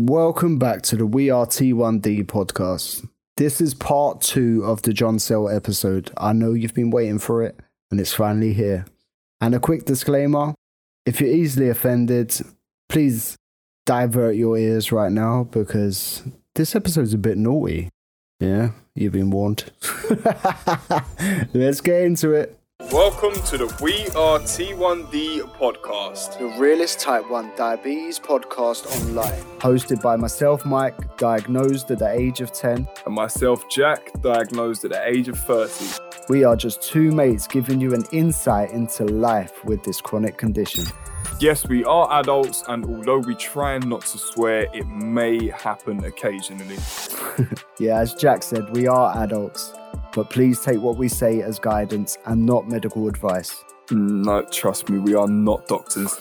Welcome back to the We Are T1D podcast. This is part 2 of the John Sell episode. I know you've been waiting for it, and it's finally here. And a quick disclaimer, if you're easily offended, please divert your ears right now because this episode's a bit naughty. Yeah, you've been warned. Let's get into it. Welcome to the We Are T1D podcast, The realest type 1 diabetes podcast online. Hosted by myself, Mike, diagnosed at the age of 10. and myself, Jack, diagnosed at the age of 30. We are just two mates giving you an insight into life with this chronic condition. Yes, we are adults, and although we try not to swear, it may happen occasionally. Yeah, as Jack said, we are adults, but please take what we say as guidance and not medical advice. No, trust me, we are not doctors.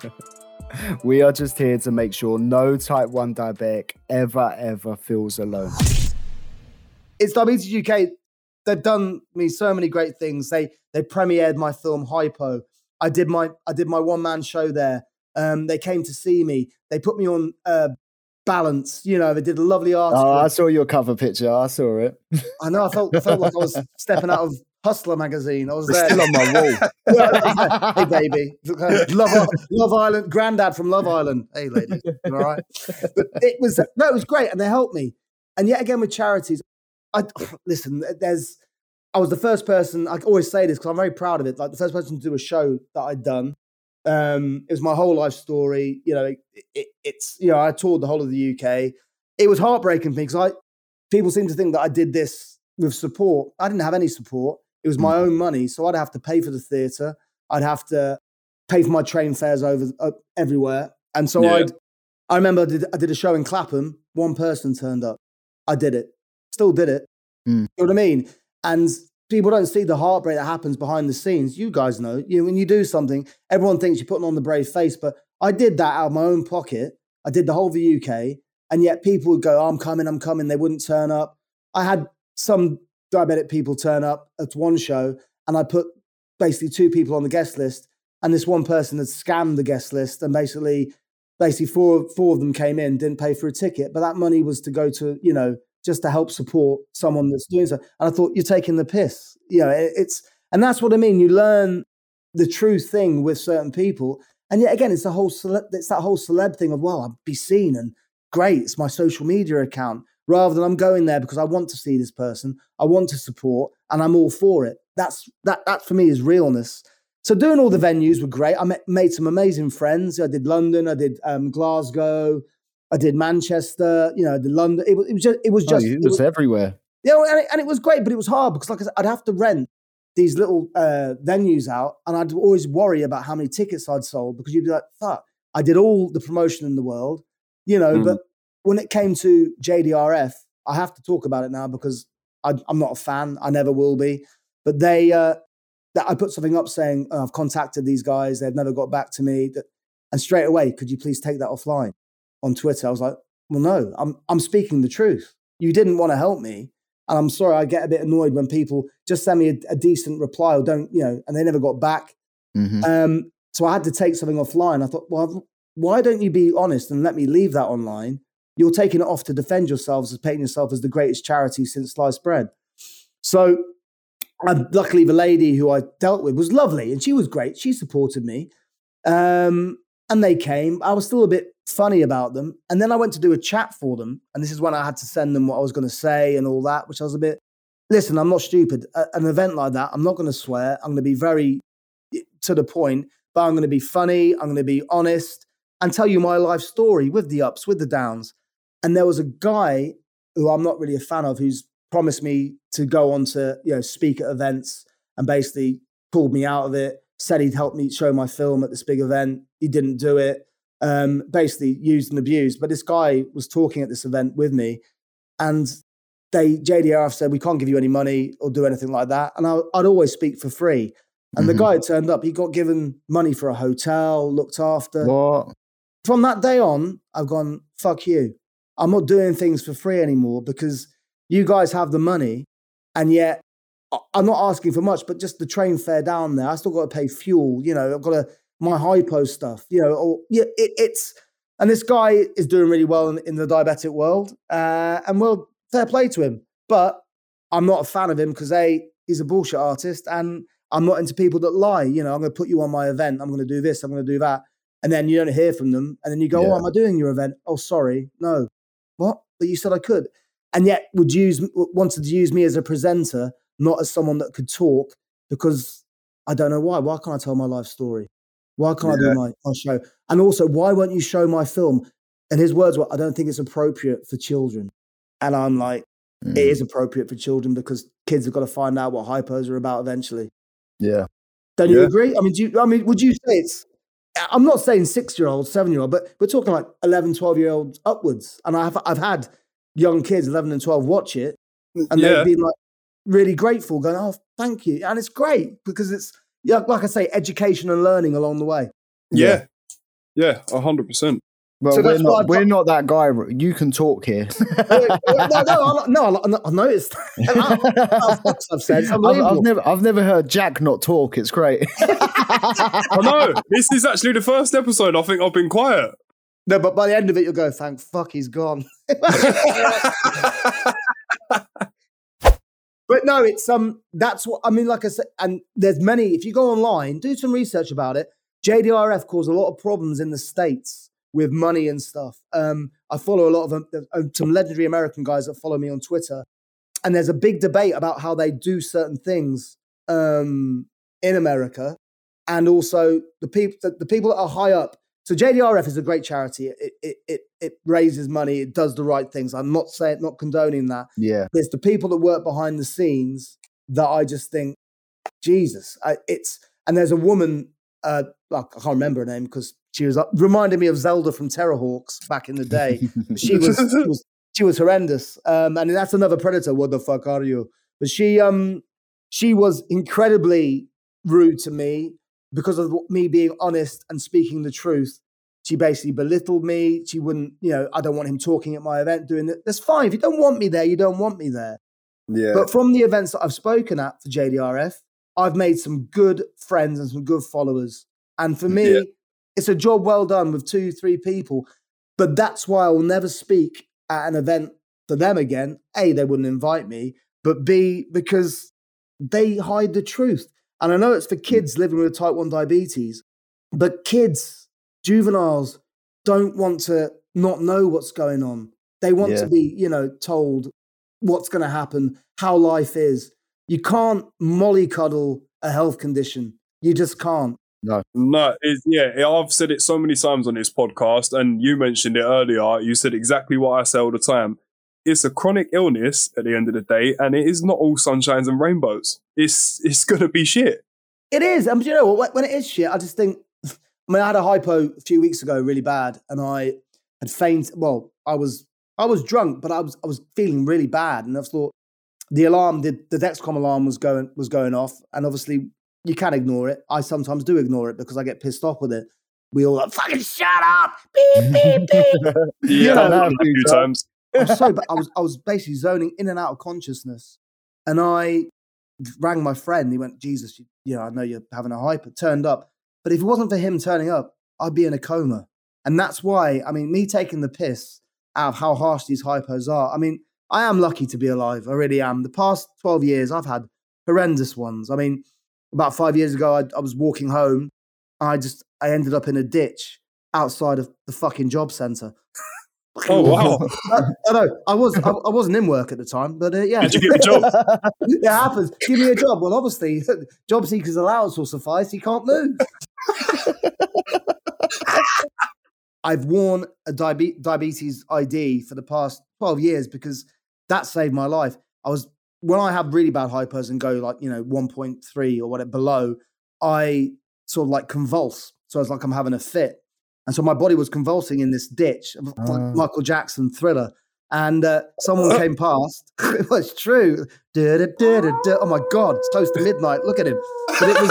We are just here to make sure no type 1 diabetic ever feels alone. It's Diabetes UK. They've done me so many great things. They premiered my film Hypo. I did my one-man show there. They came to see me. They put me on Balance. You know, they did a lovely article. Oh, I saw your cover picture. I saw it. I know. I felt like I was stepping out of Hustler magazine. I was there. Still on my wall. Hey, baby. Love Island. Granddad from Love Island. Hey, ladies. All right. But it was great, and they helped me. And yet again with charities, I was the first person. I always say this because I'm very proud of it. Like the first person to do a show that I'd done. It was my whole life story. You know, it's I toured the whole of the UK. It was heartbreaking for me because people seem to think that I did this with support. I didn't have any support. It was my own money, so I'd have to pay for the theatre. I'd have to pay for my train fares over everywhere. And so I remember I did a show in Clapham. One person turned up. I did it. Still did it. You know what I mean? And people don't see the heartbreak that happens behind the scenes. You guys know. When you do something, everyone thinks you're putting on the brave face, but I did that out of my own pocket. I did the whole of the UK, and yet people would go, oh, I'm coming. They wouldn't turn up. I had some diabetic people turn up at one show, and I put basically 2 people on the guest list, and this one person had scammed the guest list, and basically four of them came in, didn't pay for a ticket, but that money was to go to, just to help support someone that's doing so. And I thought, you're taking the piss. And that's what I mean. You learn the true thing with certain people. And yet again, it's that whole celeb thing of, well, I'll be seen and great. It's my social media account, rather than I'm going there because I want to see this person. I want to support and I'm all for it. That for me is realness. So doing all the venues were great. I made some amazing friends. I did London. I did Glasgow. I did Manchester, I did London. It was everywhere. Yeah, and it was great, but it was hard because, like I said, I'd have to rent these little venues out, and I'd always worry about how many tickets I'd sold because you'd be like, "Fuck, I did all the promotion in the world," But when it came to JDRF, I have to talk about it now because I'm not a fan. I never will be. But I put something up saying I've contacted these guys. They've never got back to me, and straight away, could you please take that offline? On Twitter, I was like, well, no, I'm speaking the truth. You didn't want to help me. And I'm sorry, I get a bit annoyed when people just send me a decent reply or don't, and they never got back. Mm-hmm. So I had to take something offline. I thought, well, why don't you be honest and let me leave that online? You're taking it off to defend yourselves as painting yourself as the greatest charity since sliced bread. So luckily the lady who I dealt with was lovely and she was great. She supported me. And they came. I was still a bit funny about them. And then I went to do a chat for them. And this is when I had to send them what I was going to say and all that, which I was a bit, listen, I'm not stupid. An event like that, I'm not going to swear. I'm going to be very to the point, but I'm going to be funny. I'm going to be honest and tell you my life story with the ups, with the downs. And there was a guy who I'm not really a fan of who's promised me to go on to, speak at events and basically pulled me out of it. Said he'd help me show my film at this big event. He didn't do it. Basically used and abused. But this guy was talking at this event with me and JDRF said, we can't give you any money or do anything like that. And I'd always speak for free. And the guy turned up, he got given money for a hotel, looked after. What? From that day on, I've gone, fuck you. I'm not doing things for free anymore because you guys have the money and yet I'm not asking for much, but just the train fare down there. I still got to pay fuel. I've got my hypo stuff. It's And this guy is doing really well in the diabetic world. And well, fair play to him. But I'm not a fan of him because he's a bullshit artist and I'm not into people that lie. You know, I'm going to put you on my event. I'm going to do this. I'm going to do that. And then you don't hear from them. And then you go, oh, am I doing your event? Oh, sorry. No. What? But you said I could. And yet wanted to use me as a presenter, not as someone that could talk, because I don't know why. Why can't I tell my life story? Why can't I do my show? And also, why won't you show my film? And his words were, I don't think it's appropriate for children. And I'm like, it is appropriate for children because kids have got to find out what hypos are about eventually. Yeah. Don't you agree? I mean, would you say I'm not saying 6-year-old, 7-year-old, but we're talking like 11, 12-year-olds upwards. And I've had young kids, 11 and 12, watch it. And they've been like really grateful, going, oh, thank you. And it's great because it's, like I say, education and learning along the way. Yeah, 100%. Well, so we're not that guy. You can talk here. no, I noticed. I've said. I've never heard Jack not talk. It's great. I know. This is actually the first episode I think I've been quiet. No, but by the end of it, you'll go, thank fuck, he's gone. But no, it's that's what I mean. Like I said, and there's many. If you go online, do some research about it. JDRF caused a lot of problems in the States with money and stuff. I follow a lot of some legendary American guys that follow me on Twitter, and there's a big debate about how they do certain things in America, and also the people that are high up. So JDRF is a great charity. It raises money. It does the right things. I'm not condoning that. Yeah. There's the people that work behind the scenes that I just think, Jesus. And there's a woman, I can't remember her name because she was reminded me of Zelda from Terrorhawks back in the day. She was horrendous. And that's another Predator. What the fuck are you? But she was incredibly rude to me. Because of me being honest and speaking the truth, she basically belittled me. She wouldn't, I don't want him talking at my event, doing that. That's fine. If you don't want me there, you don't want me there. Yeah. But from the events that I've spoken at for JDRF, I've made some good friends and some good followers. And for me, it's a job well done with 2-3 people. But that's why I will never speak at an event for them again. A, they wouldn't invite me. But B, because they hide the truth. And I know it's for kids living with type 1 diabetes, but kids, juveniles, don't want to not know what's going on. They want to be, told what's going to happen, how life is. You can't mollycoddle a health condition. You just can't. No, I've said it so many times on this podcast, and you mentioned it earlier. You said exactly what I say all the time. It's a chronic illness at the end of the day, and it is not all sunshines and rainbows. It's going to be shit. It is. And you know what? When it is shit, I just think, I had a hypo a few weeks ago really bad, and I had fainted. Well, I was drunk, but I was feeling really bad, and I thought the alarm, the Dexcom alarm was going off, and obviously you can ignore it. I sometimes do ignore it because I get pissed off with it. We all like, fucking shut up, beep beep beep. A few times. But I was basically zoning in and out of consciousness, and I rang my friend. He went, Jesus, I know you're having a hyper. Turned up, but if it wasn't for him turning up, I'd be in a coma. And that's why, me taking the piss out of how harsh these hypos are. I am lucky to be alive. I really am. The past 12 years, I've had horrendous ones. About 5 years ago, I was walking home. I ended up in a ditch outside of the fucking job centre. Oh wow! I know. I wasn't in work at the time, but yeah. Did you get a job? It happens. Give me a job. Well, obviously, job seekers' allowance will suffice. You can't move. I've worn a diabetes ID for the past 12 years because that saved my life. When I have really bad hypos and go 1.3 or whatever below, I sort of like convulse. So it's like I'm having a fit. And so my body was convulsing in this ditch, like Michael Jackson Thriller. And someone came past. It was true. Oh my God, it's close to midnight. Look at him. But it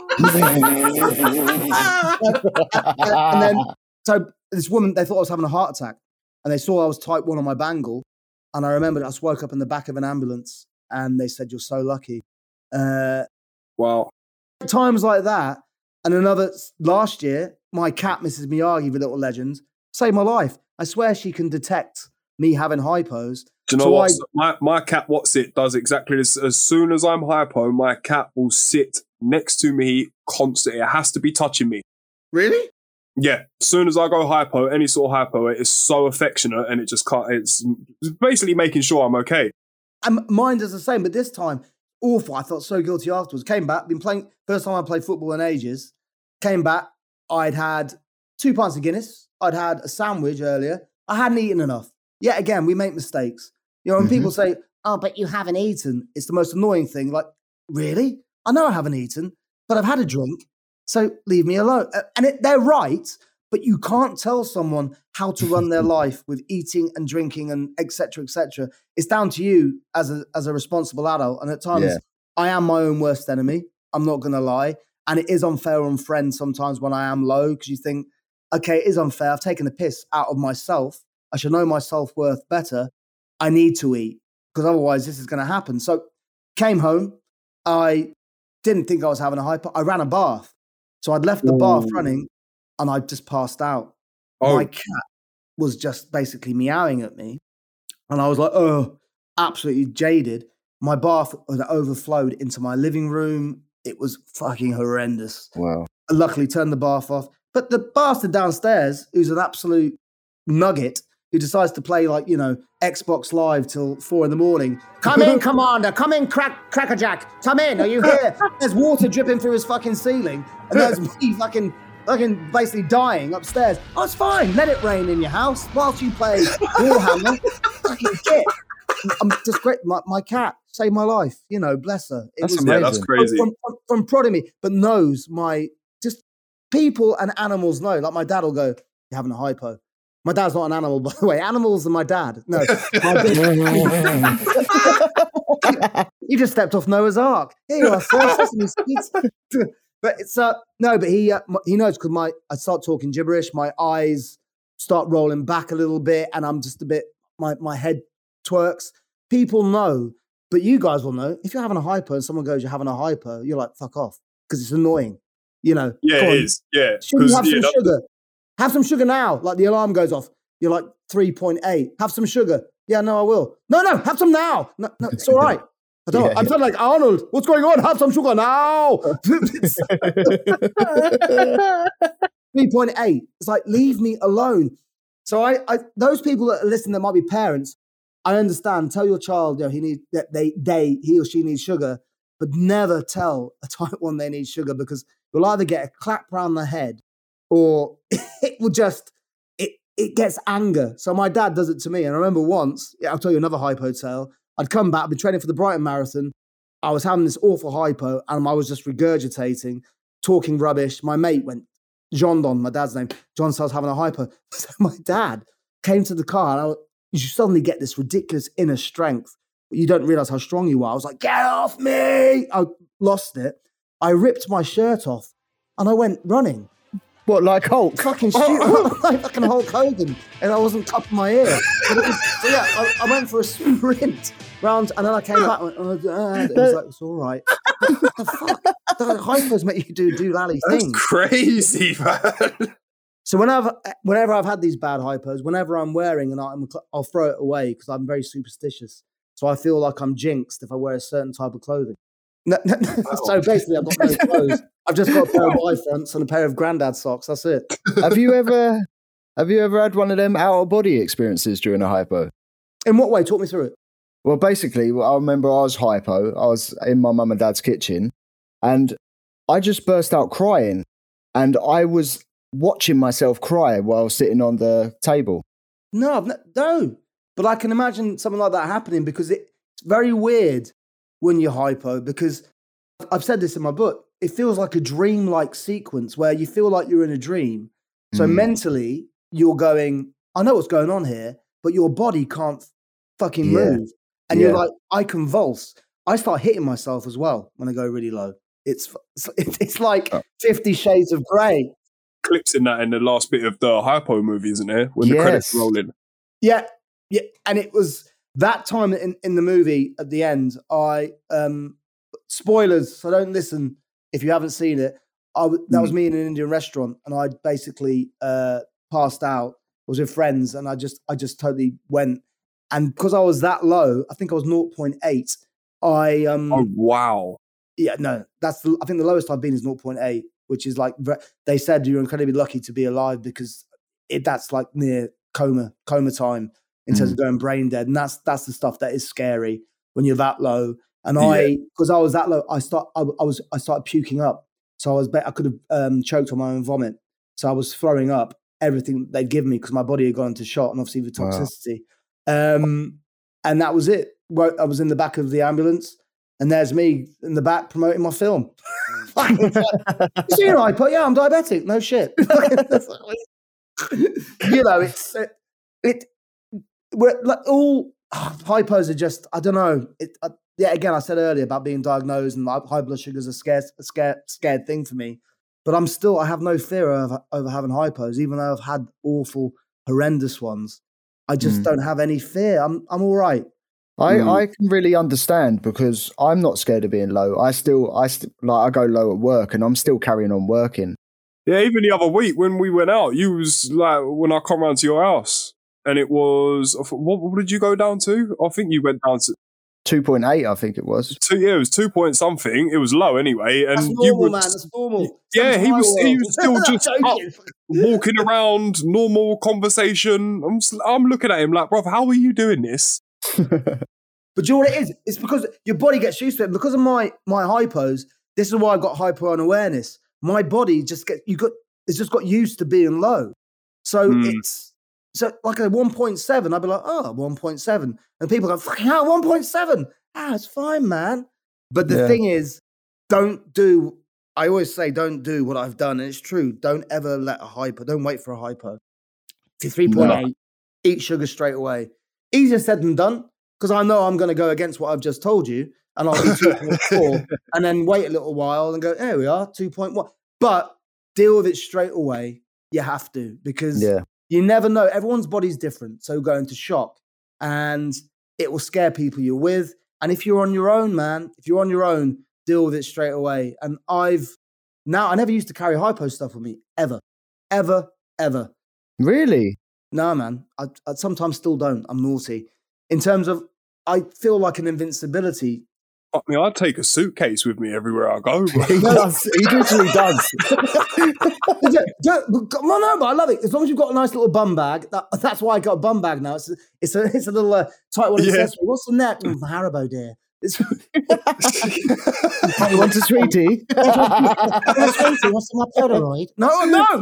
was. And then, so this woman, they thought I was having a heart attack. And they saw I was type 1 on my bangle. And I remembered I just woke up in the back of an ambulance. And they said, you're so lucky. Wow. Times like that. And last year, my cat, Mrs. Miyagi, the little legend, saved my life. I swear she can detect me having hypos. Do you know what? My cat, what's it, does exactly this. As soon as I'm hypo, my cat will sit next to me constantly. It has to be touching me. Really? Yeah. As soon as I go hypo, any sort of hypo, it is so affectionate and it just can't, it's basically making sure I'm okay. And mine does the same, but this time, awful. I felt so guilty afterwards. Came back, been playing, first time I played football in ages. Came back, I'd had 2 pints of Guinness. I'd had a sandwich earlier. I hadn't eaten enough. Yet again, we make mistakes. You know, when people say, oh, but you haven't eaten, it's the most annoying thing. Like, really? I know I haven't eaten, but I've had a drink, so leave me alone. And they're right, but you can't tell someone how to run their life with eating and drinking and et cetera, et cetera. It's down to you as a responsible adult. And at times, I am my own worst enemy. I'm not going to lie. And it is unfair on friends sometimes when I am low, because you think, okay, it is unfair. I've taken the piss out of myself. I should know my self-worth better. I need to eat, because otherwise this is going to happen. So came home. I didn't think I was having a hypo. I ran a bath. So I'd left the bath running and I just passed out. My cat was just basically meowing at me. And I was like, oh, absolutely jaded. My bath had overflowed into my living room. It was fucking horrendous. Wow. I luckily turned the bath off. But the bastard downstairs, who's an absolute nugget, who decides to play, like, you know, Xbox Live till 4 a.m. Come in, Commander. Come in, Crackerjack. Come in. Are you here? There's water dripping through his fucking ceiling. And there's me fucking basically dying upstairs. Oh, it's fine. Let it rain in your house whilst you play Warhammer. Fucking shit. I'm just great. My cat saved my life. You know, bless her. That's amazing. That's crazy. From prodding me, but knows my, just people and animals know. Like my dad will go, you're having a hypo. My dad's not an animal, by the way. Animals are my dad. No. You just stepped off Noah's Ark. Here you are, sir. But it's no, but he knows, because I start talking gibberish, my eyes start rolling back a little bit, and I'm just a bit, my head twerks. People know, but you guys will know. If you're having a hypo and someone goes, you're having a hypo, you're like, fuck off, because it's annoying. You know. Yeah, it is. Yeah. Should you have some sugar? Have some sugar now. Like the alarm goes off. You're like 3.8. Have some sugar. Yeah, no, I will. No, have some now. No, it's all right. I don't. I'm feeling like Arnold. What's going on? Have some sugar now. 3.8. It's like, leave me alone. So I those people that listen that might be parents, I understand. Tell your child, you know, he or she needs sugar, but never tell a type 1 they need sugar, because you'll either get a clap round the head, or it will just, it gets anger. So my dad does it to me. And I remember once, I'll tell you another hypo tale. I'd come back, I'd been training for the Brighton Marathon. I was having this awful hypo and I was just regurgitating, talking rubbish. My mate went, John Don, my dad's name. John starts having a hypo. So my dad came to the car, and you suddenly get this ridiculous inner strength, but you don't realize how strong you are. I was like, get off me. I lost it. I ripped my shirt off and I went running. What, like Hulk? Fucking shit, like fucking Hulk Hogan, and I wasn't cupping my ear. But it was, so yeah, I went for a sprint round, and then I came back and went, oh, Dad. It was like, it's all right. What the fuck? The hypos make you do lally things. That's crazy, man. So whenever I've had these bad hypos, whenever I'm wearing an item, I'll throw it away, because I'm very superstitious. So I feel like I'm jinxed if I wear a certain type of clothing. No. So basically, I've got no clothes. I've just got a pair of Y-fronts and a pair of granddad socks. That's it. Have you ever had one of them out-of-body experiences during a hypo? In what way? Talk me through it. Well, basically, I remember I was hypo. I was in my mum and dad's kitchen, and I just burst out crying. And I was watching myself cry while sitting on the table. No. But I can imagine something like that happening, because it's very weird when you're hypo, because I've said this in my book. It feels like a dream-like sequence where you feel like you're in a dream. So mentally, you're going, I know what's going on here, but your body can't fucking move. And you're like, I convulse. I start hitting myself as well when I go really low. It's like 50 Shades of Grey. Clips in the last bit of the hypo movie, isn't there? When the credits roll in. Yeah. And it was that time in the movie at the end, spoilers, so don't listen if you haven't seen it. That was me in an Indian restaurant, and I'd basically passed out, was with friends, and I just totally went. And because I was that low, I think I was 0.8. Oh wow! Yeah, no, I think the lowest I've been is 0.8, which is like they said you're incredibly lucky to be alive because that's like near coma time in terms of going brain dead, and that's the stuff that is scary when you're that low. And because I was that low, I started puking up, so I could have choked on my own vomit, so I was throwing up everything they'd given me because my body had gone into shock and obviously the toxicity. Wow. And that was it. I was in the back of the ambulance, and there's me in the back promoting my film. You see an iPod? Yeah, I'm diabetic. No shit. You know, we're like all hypos are just, I don't know. Again, I said earlier about being diagnosed and high blood sugar is a scared thing for me. But I have no fear over having hypos, even though I've had awful, horrendous ones. I just don't have any fear. I'm all right. I can really understand because I'm not scared of being low. I go low at work and I'm still carrying on working. Yeah, even the other week when we went out, you was like, when I come round to your house and it was, what did you go down to? I think you went down to 2.8, I think it was. It was 2 point something. It was low anyway. And that's normal, man. That's normal. Yeah, he was still just up, walking around, normal conversation. I'm looking at him like, bro, how are you doing this? But do you know what it is? It's because your body gets used to it. Because of my hypos, this is why I got hyper unawareness. My body it's just got used to being low. So it's like a 1.7. I'd be like, 1.7. And people go, fucking hell, 1.7. It's fine, man. But the thing is, I always say, don't do what I've done. And it's true. Don't ever don't wait for a hypo. If you're 3.8, eat sugar straight away. Easier said than done, because I know I'm going to go against what I've just told you, and I'll be 2.4, and then wait a little while and go, there we are, 2.1. But deal with it straight away. You have to, because you never know. Everyone's body's different, so go into shock, and it will scare people you're with. And if you're on your own, man, deal with it straight away. And I never used to carry hypo stuff with me, ever. Really? No, man. I sometimes still don't. I'm naughty. In terms of, I feel like an invincibility. I mean, I take a suitcase with me everywhere I go. He does. He literally does. No, but I love it. As long as you've got a nice little bum bag. That's why I got a bum bag now. It's a little tight one accessory. What's the neck? Haribo, dear. You want a sweetie? What's my Polaroid? No.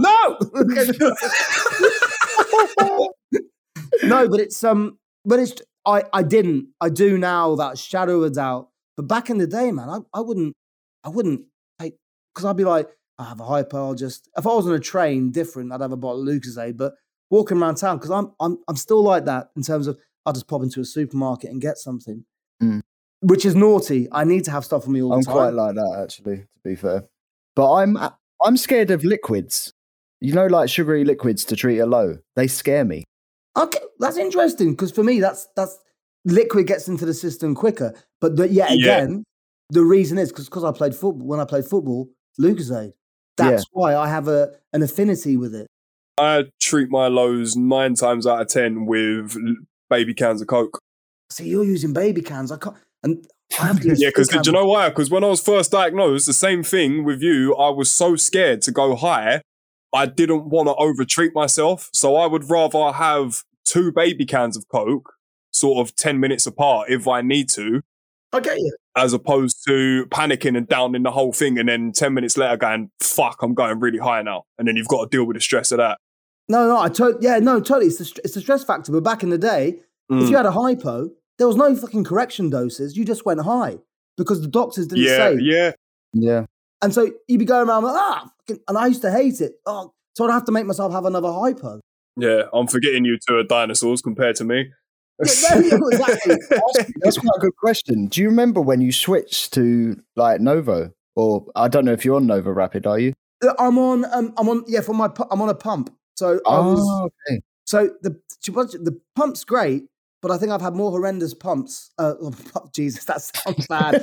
No, but it's I didn't. I do now, without a shadow of a doubt. But back in the day, man, I wouldn't take, because I'd be like, I have a hypo. If I was on a train, different, I'd have a bottle of Lucozade. But walking around town, because I'm still like that in terms of, I'll just pop into a supermarket and get something, which is naughty. I need to have stuff on me all the time. I'm quite like that, actually, to be fair. But I'm scared of liquids. You know, like sugary liquids to treat a low. They scare me. Okay, that's interesting, because for me, that's liquid gets into the system quicker. But again, the reason is because I played football. When I played football, Lucozade. That's why I have an affinity with it. I treat my lows 9 times out of 10 with baby cans of Coke. See, you're using baby cans. I can't, and I have to use because do you know why? Because when I was first diagnosed, the same thing with you. I was so scared to go high. I didn't want to over-treat myself, so I would rather have 2 baby cans of Coke, sort of 10 minutes apart if I need to. I get you. As opposed to panicking and downing the whole thing and then 10 minutes later going, fuck, I'm going really high now. And then you've got to deal with the stress of that. No, totally. It's the stress factor. But back in the day, if you had a hypo, there was no fucking correction doses. You just went high because the doctors didn't say. Yeah. And so you'd be going around like, and I used to hate it. So I'd have to make myself have another hypo. Yeah, I'm forgetting you two are dinosaurs compared to me. Exactly. That's quite a good question. Do you remember when you switched to like Novo? Or I don't know if you're on Novo Rapid, are you? I'm on a pump. So okay. So the pump's great, but I think I've had more horrendous pumps. Jesus, that sounds bad.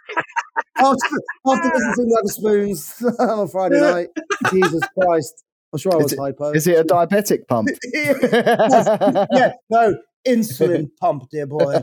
After listening to Wetherspoons on Friday night, Jesus Christ. I'm sure I was hypo. Is it a diabetic pump? Yes. Yeah, no, insulin pump, dear boy.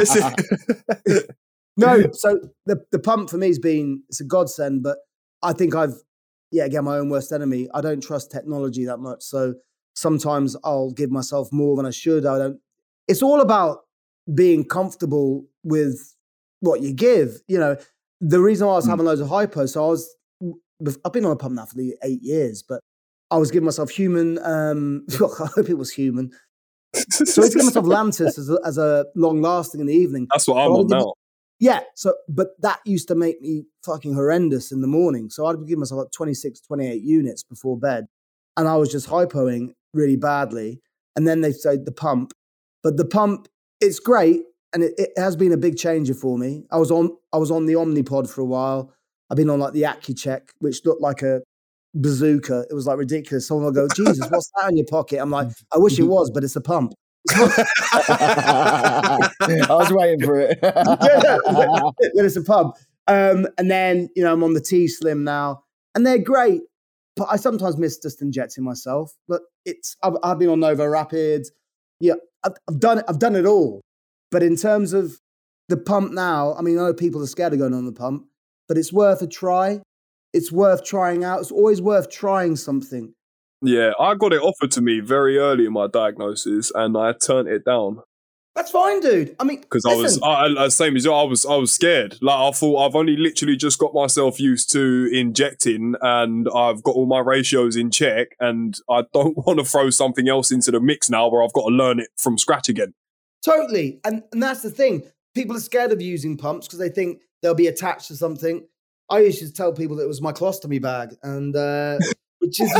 No, so the pump for me it's a godsend, but I think again, my own worst enemy. I don't trust technology that much. So sometimes I'll give myself more than I should. It's all about being comfortable with what you give. You know, the reason why I was having loads of hypo, so I've been on a pump now for 8 years, but I was giving myself human, I hope it was human. So I was giving myself Lantus as a long lasting in the evening. That's what I'm on now. Yeah, but that used to make me fucking horrendous in the morning. So I'd give myself like 26, 28 units before bed. And I was just hypoing really badly. And then they said the pump. But the pump, it's great. And it has been a big changer for me. I was on the Omnipod for a while. I've been on like the AccuCheck, which looked like a bazooka. It was like ridiculous. Someone will go, Jesus, what's that in your pocket? I'm like, I wish it was, but it's a pump. I was waiting for it. But it's a pump. And then, I'm on the T-Slim now, and they're great. But I sometimes miss just injecting myself. But I've been on Nova Rapids. Yeah, I've done it all. But in terms of the pump now, I mean, I know people are scared of going on the pump, but it's worth a try. It's worth trying out. It's always worth trying something. Yeah, I got it offered to me very early in my diagnosis, and I turned it down. That's fine, dude. I mean, because I was same as you. I was scared. Like, I thought I've only literally just got myself used to injecting, and I've got all my ratios in check, and I don't want to throw something else into the mix now where I've got to learn it from scratch again. Totally, and that's the thing. People are scared of using pumps because they think they'll be attached to something. I used to tell people that it was my colostomy bag, and which is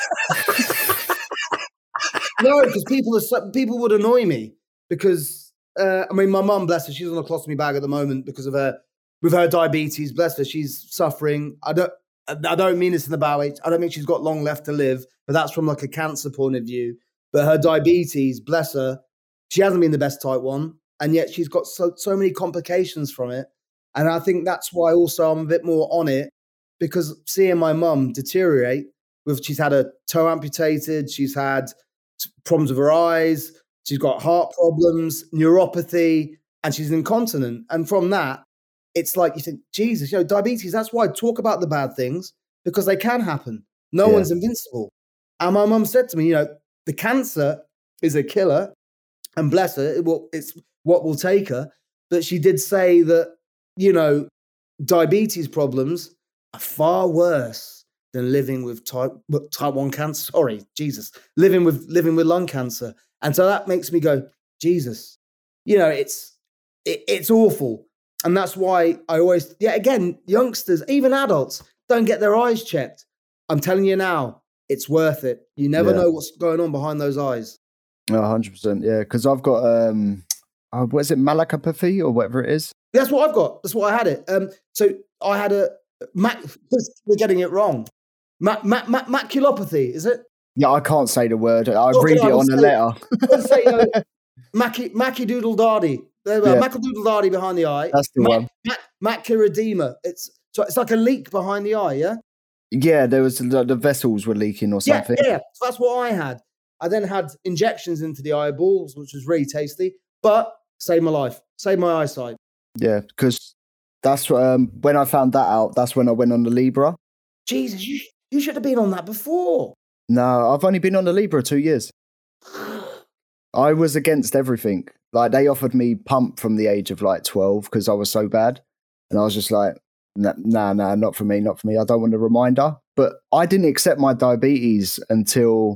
no, because people would annoy me because I mean, my mum, bless her, she's on a colostomy bag at the moment because of with her diabetes. Bless her, she's suffering. I don't mean this in the bad way. I don't mean she's got long left to live, but that's from like a cancer point of view. But her diabetes, bless her, she hasn't been the best type 1, and yet she's got so many complications from it. And I think that's why also I'm a bit more on it, because seeing my mum deteriorate, she's had a toe amputated, she's had problems with her eyes, she's got heart problems, neuropathy, and she's incontinent. And from that, it's like you think, Jesus, diabetes, that's why I talk about the bad things, because they can happen. No one's invincible. And my mum said to me, the cancer is a killer, and bless her, it's what will take her. But she did say that, diabetes problems are far worse than living with type 1 cancer. Sorry, Jesus, living with lung cancer. And so that makes me go, Jesus, it's awful. And that's why I always, again, youngsters, even adults, don't get their eyes checked. I'm telling you now, it's worth it. You never know what's going on behind those eyes. 100%, yeah. Because I've got, what is it, malacopathy or whatever it is? That's what I've got. That's why I had it. So I had we're getting it wrong. Maculopathy, is it? Yeah, I can't say the word. I read it on a letter. Let's say Macudoodle-Dardy. Macudoodle-Dardy behind the eye. That's the one. Maculoedema. It's like a leak behind the eye, yeah? Yeah, there was the vessels were leaking or something. Yeah. So that's what I had. I then had injections into the eyeballs, which was really tasty, but saved my life, saved my eyesight. Yeah, because that's when I found that out. That's when I went on the Libra. Jesus, you should have been on that before. No, I've only been on the Libra 2 years. I was against everything. Like, they offered me pump from the age of like 12 because I was so bad, and I was just like, nah, not for me. I don't want a reminder. But I didn't accept my diabetes until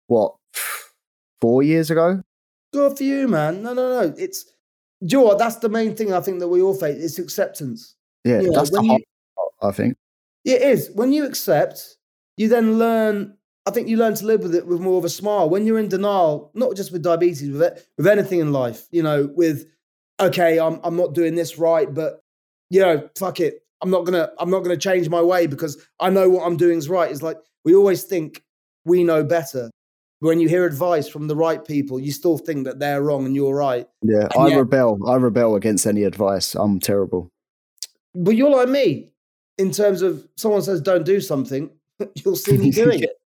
4 years ago. Good for you, man. No. It's, do you know what? That's the main thing I think that we all face. It's acceptance. Yeah, that's the hard part, I think. It is. When you accept, you then learn. I think you learn to live with it with more of a smile. When you're in denial, not just with diabetes, with anything in life, with, okay, I'm not doing this right, but fuck it. I'm not gonna change my way because I know what I'm doing is right. It's like we always think we know better. When you hear advice from the right people, you still think that they're wrong and you're right. Yeah, I rebel against any advice. I'm terrible. But you're like me in terms of someone says don't do something, you'll see me doing it.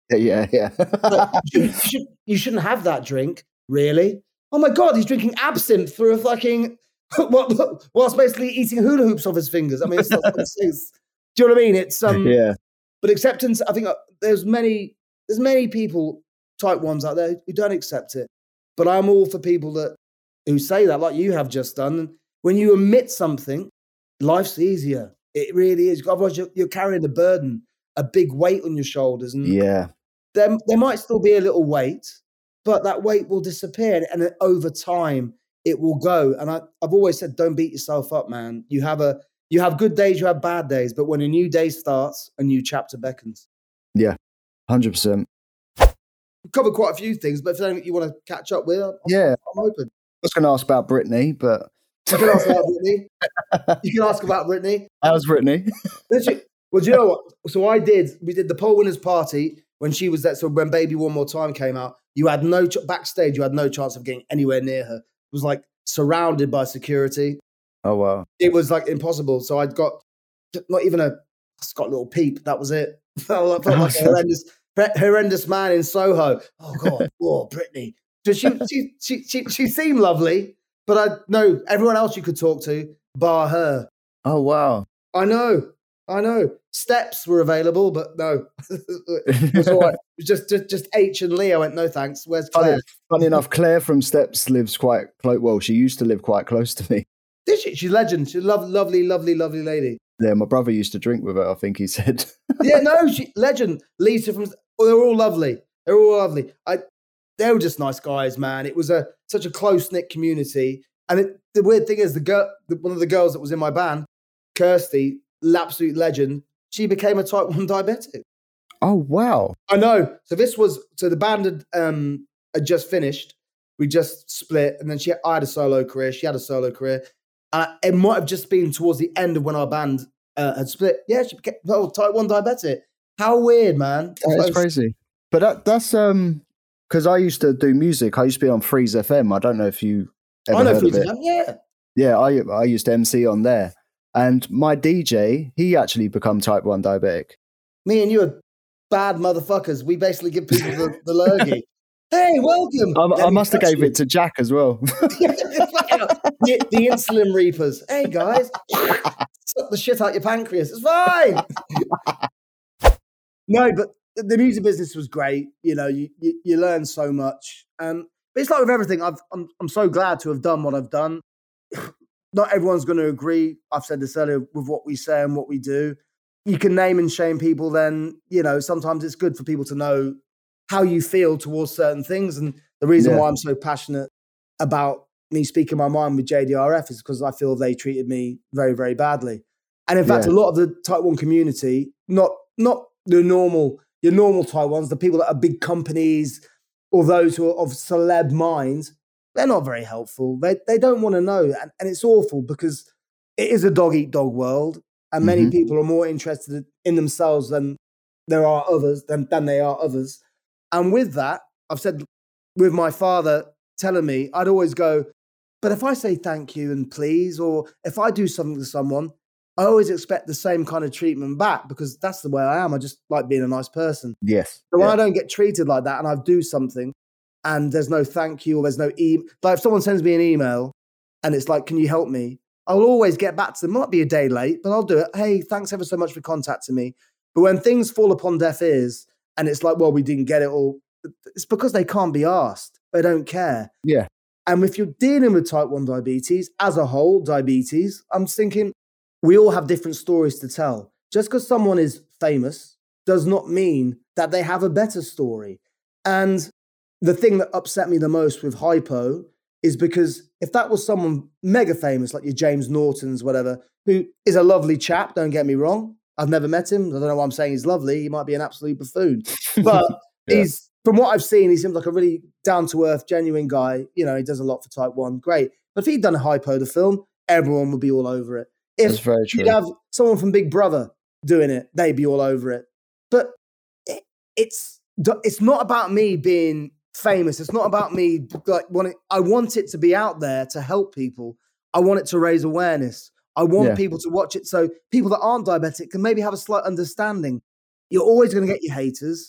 Yeah. Like, you shouldn't have that drink, really. Oh my God, he's drinking absinthe through a fucking, whilst basically eating hula hoops off his fingers. I mean, do you know what I mean? It's Yeah. But acceptance, I think there's many people, type 1s out there who don't accept it. But I'm all for people who say that, like you have just done. When you admit something, life's easier. It really is. Otherwise, you're carrying a burden, a big weight on your shoulders. And Yeah. there might still be a little weight, but that weight will disappear. And then over time, it will go. And I've always said, don't beat yourself up, man. You have good days, you have bad days. But when a new day starts, a new chapter beckons. Yeah, 100%. We've covered quite a few things, but if there's anything you want to catch up with, I'm open. I was going to ask about Britney, but... You can ask about Britney. You can ask about Britney. How's Britney? Well, do you know what? So we did the poll winners party when she was there. So when Baby One More Time came out, you had backstage, you had no chance of getting anywhere near her. It was like surrounded by security. Oh, wow. It was like impossible. So I'd got not even a little peep. That was it. Felt like a horrendous man in Soho. Oh God, Britney. So she seemed lovely, but I know everyone else you could talk to, bar her. Oh, wow. I know. Steps were available, but no. It was all right. It was just H and Lee. I went, no thanks. Where's Claire? Funny enough, Claire from Steps lives quite close. Well, she used to live quite close to me. Did she? She's a legend. She's a lovely lady. Yeah, my brother used to drink with her, I think he said. Yeah, no, legend. Lisa from... they're all lovely. They were just nice guys, man. It was such a close-knit community. And the weird thing is, one of the girls that was in my band, Kirsty, absolute legend, she became a type 1 diabetic. Oh, wow. I know. So the band had just finished. We just split, and then I had a solo career. She had a solo career. It might have just been towards the end of when our band had split. Yeah, she became type 1 diabetic. How weird, man. That's crazy. But that's because I used to do music. I used to be on Freeze FM. I don't know if you ever heard of it. Yeah. Yeah, I used to MC on there. And my DJ, he actually become type 1 diabetic. Me and you are bad motherfuckers. We basically give people the lurgy. Hey, welcome. I must have gave it to Jack as well. the insulin reapers. Hey, guys. Suck the shit out your pancreas. It's fine. No, but the music business was great. You know, you learn so much. But it's like with everything. I'm so glad to have done what I've done. Not everyone's going to agree. I've said this earlier with what we say and what we do. You can name and shame people. Then, you know, sometimes it's good for people to know how you feel towards certain things. And the reason why I'm so passionate about me speaking my mind with JDRF is because I feel they treated me very, very badly. And in fact, a lot of the type 1 community, not your normal type 1s, the people that are big companies or those who are of celeb minds, they're not very helpful. They don't want to know. And it's awful because it is a dog-eat-dog world. And many people are more interested in themselves than there are others, than they are others. And with that, I've said with my father telling me, I'd always go, but if I say thank you and please, or if I do something to someone, I always expect the same kind of treatment back because that's the way I am. I just like being a nice person. Yes. So when I don't get treated like that and I do something and there's no thank you or there's no like if someone sends me an email and it's like, can you help me? I'll always get back to them. Might be a day late, but I'll do it. Hey, thanks ever so much for contacting me. But when things fall upon deaf ears, and it's like, well, we didn't get it all. It's because they can't be asked. They don't care. Yeah. And if you're dealing with type 1 diabetes, as a whole, diabetes, I'm thinking we all have different stories to tell. Just because someone is famous does not mean that they have a better story. And the thing that upset me the most with hypo is because if that was someone mega famous, like your James Nortons, whatever, who is a lovely chap, don't get me wrong. I've never met him. I don't know why I'm saying he's lovely. He might be an absolute buffoon. But he's, from what I've seen, he seems like a really down-to-earth, genuine guy. You know, he does a lot for type 1. Great. But if he'd done a Hypo, the film, everyone would be all over it. If That's very true. you'd have someone from Big Brother doing it, they'd be all over it. But it's not about me being famous. It's not about me like wanting. I want it to be out there to help people. I want it to raise awareness. I want people to watch it so people that aren't diabetic can maybe have a slight understanding. You're always going to get your haters.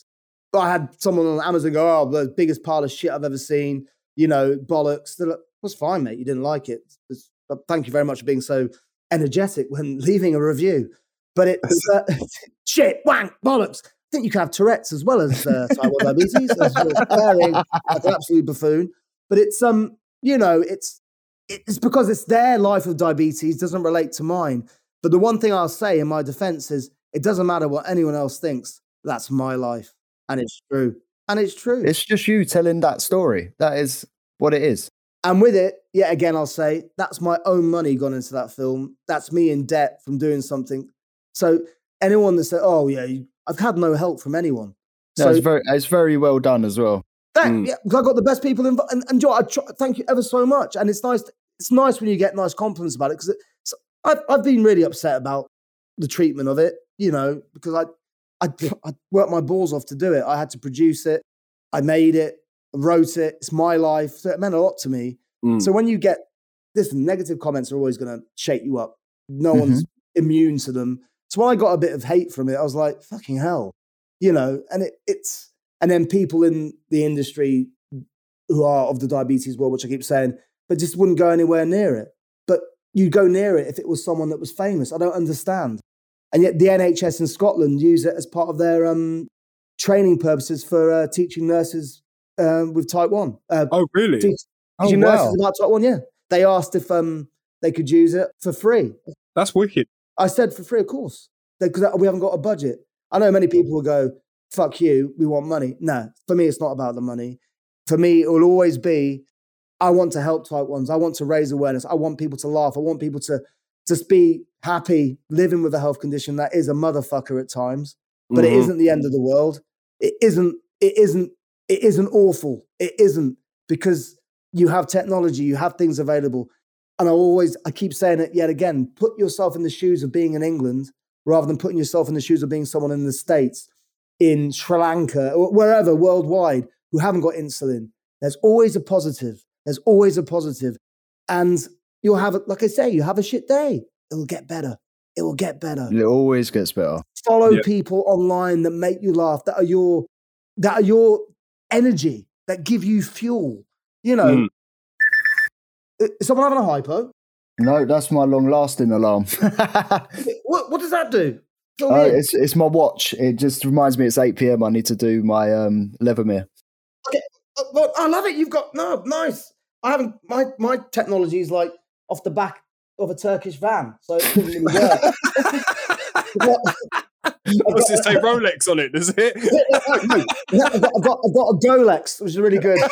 I had someone on Amazon go, "Oh, the biggest pile of shit I've ever seen." You know, bollocks. They're like, "That's fine, mate. You didn't like it. Thank you very much for being so energetic when leaving a review." But it's shit, wank, bollocks. I think you can have Tourette's as well as type 1 diabetes. As you're staring like an absolute buffoon. But it's you know, it's because it's their life of diabetes doesn't relate to mine. But the one thing I'll say in my defense is it doesn't matter what anyone else thinks. That's my life. And it's true. And it's true. It's just you telling that story. That is what it is. And with it, yet again, I'll say that's my own money gone into that film. That's me in debt from doing something. So anyone that said, "Oh yeah, I've had no help from anyone." No, So it's very well done as well. yeah, 'cause I got the best people involved. And Joe, thank you ever so much. And it's nice. It's nice when you get nice compliments about it, because I've been really upset about the treatment of it. You know, because I worked my balls off to do it. I had to produce it. I made it. Wrote it. It's my life. So it meant a lot to me. So when you get this, negative comments are always going to shake you up. No one's immune to them. So when I got a bit of hate from it, I was like, fucking hell, you know, and and then people in the industry who are of the diabetes world, which I keep saying, but just wouldn't go anywhere near it. But you'd go near it if it was someone that was famous. I don't understand. And yet the NHS in Scotland use it as part of their training purposes for teaching nurses with type 1. Oh, really? Teaching nurses about type 1, yeah. They asked if they could use it for free. That's wicked. I said for free, of course, because we haven't got a budget. I know many people will go, "Fuck you, we want money." No, for me, it's not about the money. For me, it will always be, I want to help type 1s. I want to raise awareness. I want people to laugh. I want people to just be happy living with a health condition that is a motherfucker at times, but it isn't the end of the world. It isn't awful. It isn't, because you have technology, you have things available. And I keep saying it yet again, put yourself in the shoes of being in England rather than putting yourself in the shoes of being someone in the States, in Sri Lanka, or wherever worldwide, who haven't got insulin. There's always a positive. There's always a positive. And you'll have, like I say, you have a shit day. It will get better. It will get better. It always gets better. Follow people online that make you laugh, that are your energy, that give you fuel. You know, is someone having a hypo? No, that's my long-lasting alarm. What does that do? It's my watch. It just reminds me it's 8 p.m. I need to do my Levermere. Okay, I love it. You've got nice. I haven't. My technology is like off the back of a Turkish van, so it doesn't really work. Does it say Rolex on it? Does it? I've got a Golex, which is really good.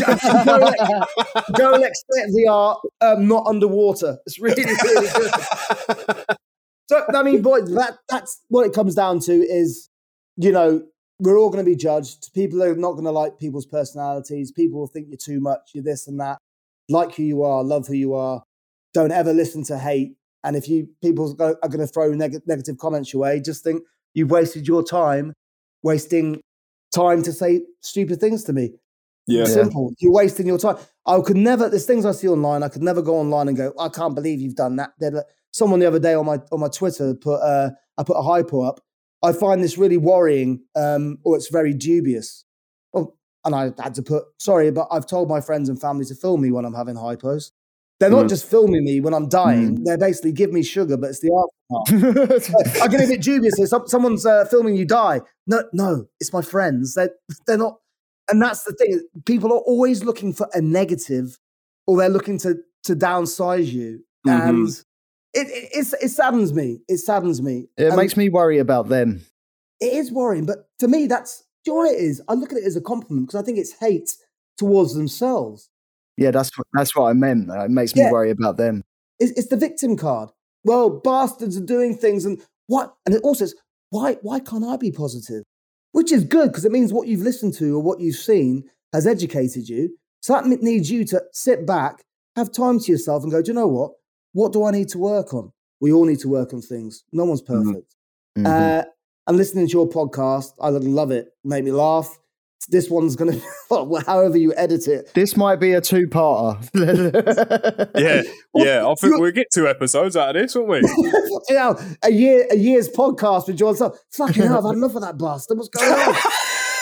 Golex state of the art, not underwater. It's really, really good. So, I mean, boy, that's what it comes down to is, you know, we're all going to be judged. People are not going to like people's personalities. People will think you're too much, you're this and that. Like who you are, love who you are. Don't ever listen to hate. And if people are going to throw negative comments your way, just think you've wasted your time, wasting time to say stupid things to me. Yeah. Simple. You're wasting your time. There's things I see online. I could never go online and go, "I can't believe you've done that." Someone the other day on my Twitter I put a hypo up. I find this really worrying, or it's very dubious. Well, and I had to put, sorry, but I've told my friends and family to film me when I'm having hypos. They're not just filming me when I'm dying. They basically give me sugar, but it's the aftermath. I get a bit dubious here. Someone's filming you die. No, it's my friends. They're not. And that's the thing. People are always looking for a negative, or they're looking to downsize you. And it saddens me. It saddens me. It makes me worry about them. It is worrying. But to me, do you know what it is? I look at it as a compliment, because I think it's hate towards themselves. Yeah, that's what I meant. It makes me worry about them. It's the victim card. Well, bastards are doing things, and what? And it also says, why can't I be positive? Which is good, because it means what you've listened to or what you've seen has educated you. So that needs you to sit back, have time to yourself, and go, do you know what? What do I need to work on? We all need to work on things. No one's perfect. And listening to your podcast, I love it. Make me laugh. This one's going to, however you edit it. This might be a two-parter. Yeah. I think we'll get 2 episodes out of this, won't we? A year's podcast with John. Fucking hell, I've had enough of that bastard. What's going on?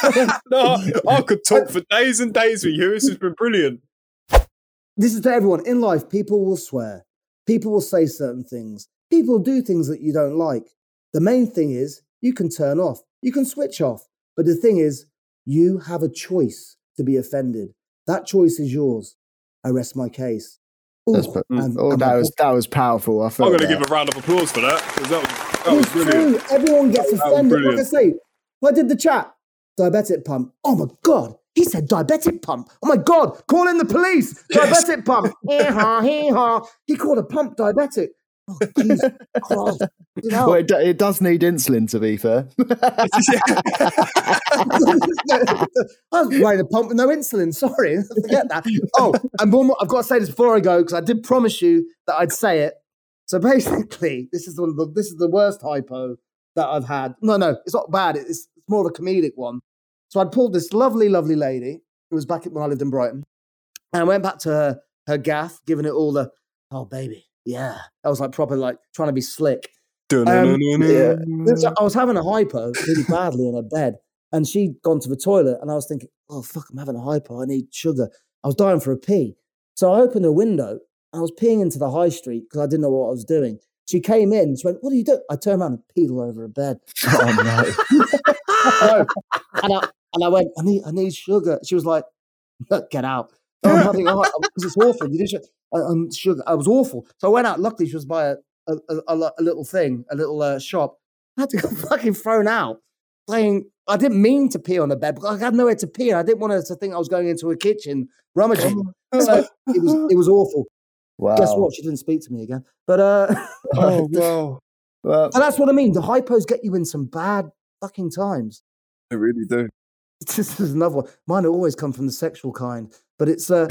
No, I could talk for days and days with you. This has been brilliant. This is to everyone. In life, people will swear. People will say certain things. People do things that you don't like. The main thing is you can turn off. You can switch off. But the thing is, you have a choice to be offended. That choice is yours. I rest my case. That was powerful. I felt I'm going to give a round of applause for that. 'Cause that was brilliant. True. Everyone gets offended. Like I say, I did the chat. Diabetic pump. Oh my God. He said diabetic pump. Oh my God. Call in the police. Diabetic pump. Hee-haw, hee-haw. He called a pump diabetic. Oh, Jesus Christ. Well, it does need insulin, to be fair. I was running a pump with no insulin. Sorry. Forget that. Oh, and one more, I've got to say this before I go, because I did promise you that I'd say it. So basically, this is the worst hypo that I've had. No, it's not bad. It's more of a comedic one. So I'd pulled this lovely, lovely lady who was back when I lived in Brighton. And I went back to her gaff, giving it all the, oh, baby. Yeah, I was like proper, like trying to be slick. I was having a hypo really badly in her bed, and she'd gone to the toilet, and I was thinking, oh fuck, I'm having a hypo. I need sugar. I was dying for a pee, so I opened a window. I was peeing into the high street because I didn't know what I was doing. She came in and she went, "What are you doing?" I turned around and peed all over her bed. Oh no! and I went, I need sugar. She was like, "Get out." I'm having a because it's awful. You didn't sugar. I was awful. So I went out. Luckily, she was by a little thing, a little shop. I had to get fucking thrown out. Saying I didn't mean to pee on the bed because I had nowhere to pee, and I didn't want her to think I was going into a kitchen rummaging. So it was awful. Wow. Guess what? She didn't speak to me again. But oh no. Well, and that's what I mean. The hypos get you in some bad fucking times. They really do. This is another one. Mine always come from the sexual kind. But it's I'd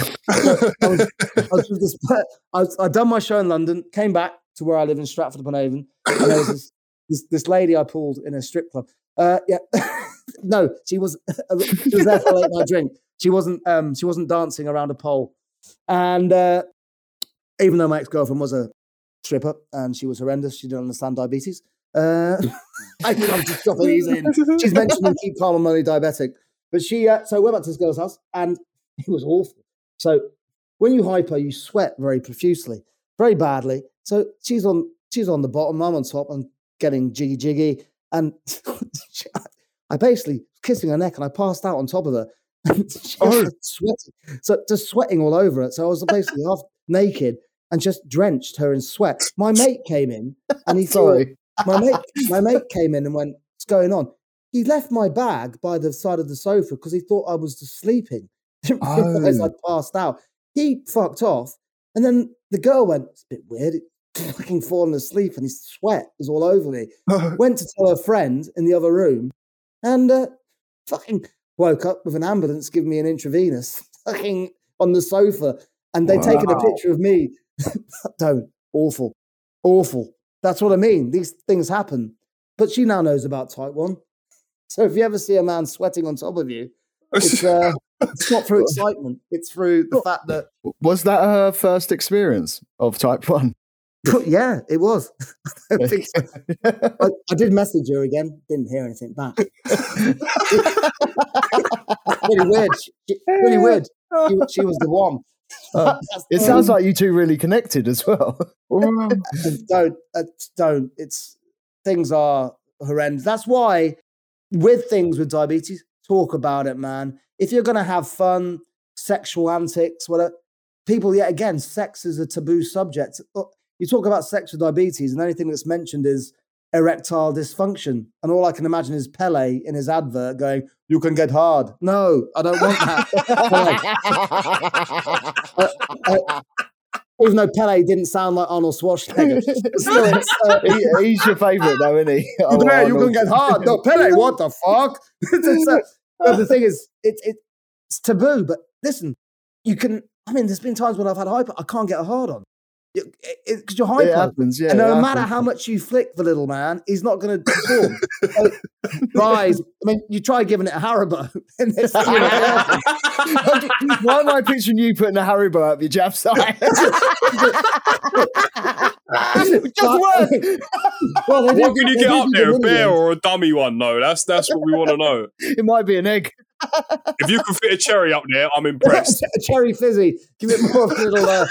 done my show in London, came back to where I live in Stratford-upon-Avon, and there was this lady I pulled in a strip club. No, she was there for a late night drink. She wasn't dancing around a pole. And even though my ex-girlfriend was a stripper and she was horrendous, she didn't understand diabetes. I'm just dropping these in. She's mentioning keep calm and money diabetic. But she so I went back to this girl's house and it was awful. So when you hypo, you sweat very profusely, very badly. So she's on the bottom, I'm on top, I'm getting jiggy, and I basically was kissing her neck and I passed out on top of her. And she was sweating. So just sweating all over it. So I was basically half naked and just drenched her in sweat. My mate came in and he thought my mate came in and went, "What's going on?" He left my bag by the side of the sofa because he thought I was just sleeping. Didn't realize I'd passed out. He fucked off. And then the girl went, "It's a bit weird. It's fucking falling asleep and his sweat was all over me." Went to tell her friend in the other room and fucking woke up with an ambulance giving me an intravenous fucking on the sofa. And they'd taken a picture of me. Awful. That's what I mean. These things happen. But she now knows about type 1. So if you ever see a man sweating on top of you, it's not through excitement. It's through the fact that... Was that her first experience of type 1? Yeah, it was. I don't think so. I did message her again. Didn't hear anything back. Really weird. Really weird. She was the one. It sounds like you two really connected as well. Don't. Things are horrendous. That's why with things with diabetes, talk about it, man. If you're going to have fun, sexual antics, whatever, people, yet again, sex is a taboo subject. You talk about sex with diabetes and the only thing that's mentioned is erectile dysfunction. And all I can imagine is Pele in his advert going, "You can get hard." No, I don't want that. Even though Pele didn't sound like Arnold Schwarzenegger. Still, he's your favourite though, isn't he? You can get hard. No, Pele, what the fuck? The thing is, it's taboo, but listen, you can, there's been times when I've had hypo, I can't get a hard on. Because you're hypo. It happens, yeah. And no matter how much you flick the little man, he's not going to perform. Guys, you try giving it a Haribo. Why am I picturing you putting a Haribo up your jab side? Just work. Well, What can you get up there? A bear or a dummy one? No, that's what we want to know. It might be an egg. If you can fit a cherry up there, I'm impressed. A cherry fizzy. Give it more of a little,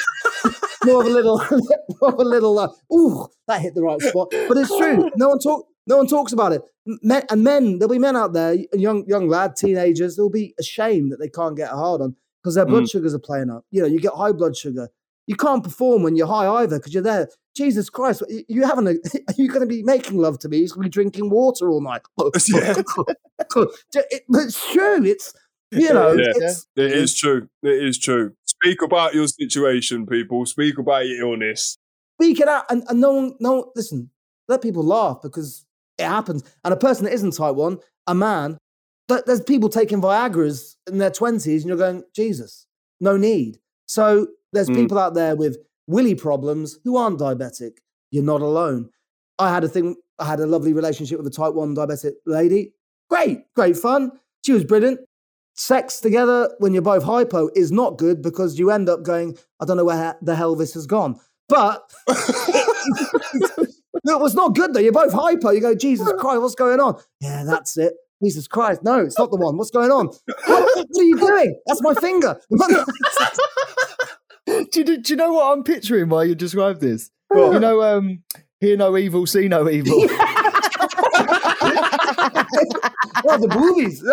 ooh, that hit the right spot. But it's true. No one talks about it. Men, there'll be men out there, young lad, teenagers, they'll be ashamed that they can't get a hard on because their blood sugars are playing up. You know, you get high blood sugar. You can't perform when you're high either because you're there. Jesus Christ, are you going to be making love to me? He's going to be drinking water all night. Yeah. It's true. It's, you know. Yeah. It is true. It is true. Speak about your situation, people. Speak about your illness. Speak it out. And no one, listen, let people laugh because it happens. And a person that isn't type 1, a man, there's people taking Viagra's in their 20s and you're going, Jesus, no need. So there's people out there with willy problems who aren't diabetic. You're not alone. I had a lovely relationship with a type 1 diabetic lady. Great fun. She was brilliant. Sex together when you're both hypo is not good because you end up going, I don't know where the hell this has gone. But no, it was not good though. You're both hypo. You go, Jesus Christ, what's going on? Yeah, that's it. Jesus Christ. No, it's not the one. What's going on? What are you doing? That's my finger. Do you know what I'm picturing while you describe this? You know, hear no evil, see no evil. Oh, the movies.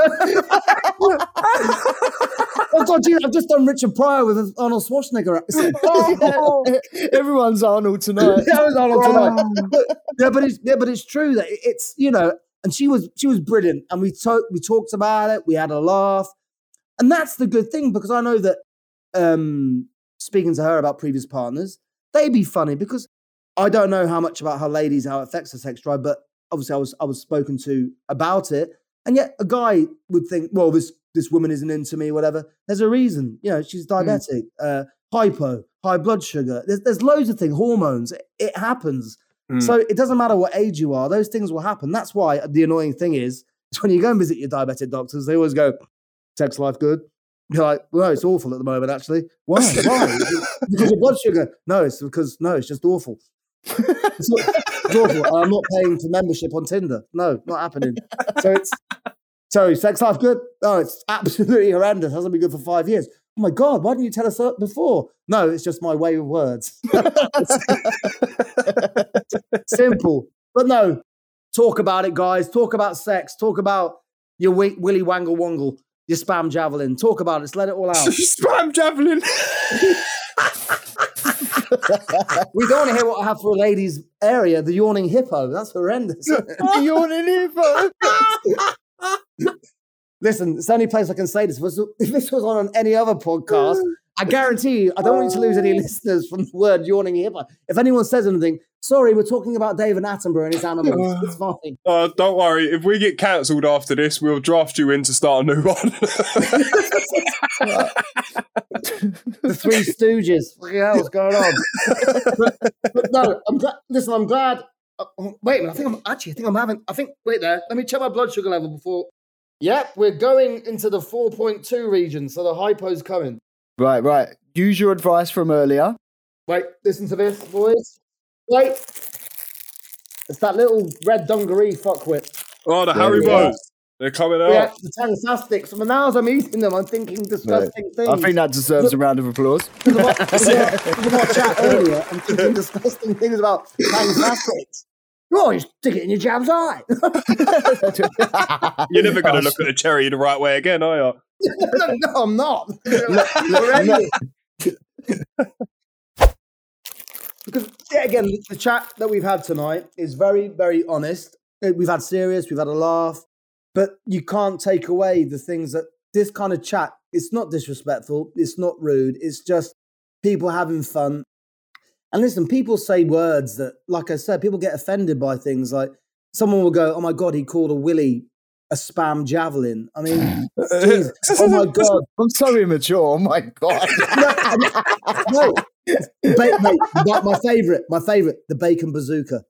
Oh God, geez, I've just done Richard Pryor with Arnold Schwarzenegger. Everyone's Arnold tonight. Yeah, it was Arnold tonight. But it's true that it's, you know, and she was brilliant, and we talked about it. We had a laugh, and that's the good thing because I know that speaking to her about previous partners, they'd be funny because I don't know how much about her ladies, how it affects her sex drive, but obviously I was spoken to about it, and yet a guy would think, well, this woman isn't into me, whatever. There's a reason, you know, she's diabetic, hypo, high blood sugar. There's loads of things, hormones. It happens. So it doesn't matter what age you are; those things will happen. That's why the annoying thing is when you go and visit your diabetic doctors, they always go, "Sex life good." You're like, well, it's awful at the moment, actually. Why? Because of blood sugar? No, it's just awful. It's awful. I'm not paying for membership on Tinder. No, not happening. So sex life good? No, it's absolutely horrendous. It hasn't been good for 5 years. Oh my God, why didn't you tell us that before? No, it's just my way of words. Simple. But no, talk about it, guys. Talk about sex. Talk about your willy wangle wongle, your spam javelin. Talk about it. Let's let it all out. Spam javelin. We don't want to hear what I have for a ladies' area, the yawning hippo. That's horrendous. The yawning hippo. Listen, it's the only place I can say this. If this was on any other podcast, I guarantee you, I don't want you to lose any listeners from the word yawning hippo. If anyone says anything, sorry, we're talking about David Attenborough and his animals. It's fine. Don't worry. If we get cancelled after this, we'll draft you in to start a new one. The Three Stooges. What the hell's going on? but no, I'm glad. Listen, I'm glad. Wait a minute. Wait there. Let me check my blood sugar level before. Yep, we're going into the 4.2 region, so the hypo's coming. Right. Use your advice from earlier. Wait, listen to this, boys. Wait. It's that little red dungaree fuckwit. Oh, the Haribos. They're coming out. Yeah, the Tangastastics. So now as I'm eating them, I'm thinking disgusting things. I think that deserves a round of applause. Because of our chat earlier, I'm thinking disgusting things about Tangastastics. Oh, you stick it in your jab's eye. You're never going to look at a cherry the right way again, are you? No, I'm not. Because, again, the chat that we've had tonight is very, very honest. We've had serious, we've had a laugh, but you can't take away the things that this kind of chat, it's not disrespectful, it's not rude, it's just people having fun. And listen, people say words that, like I said, people get offended by things like someone will go, oh my God, he called a willy a spam javelin. I mean, geez, oh my God. I'm so immature, oh my God. No. My favourite, the bacon bazooka.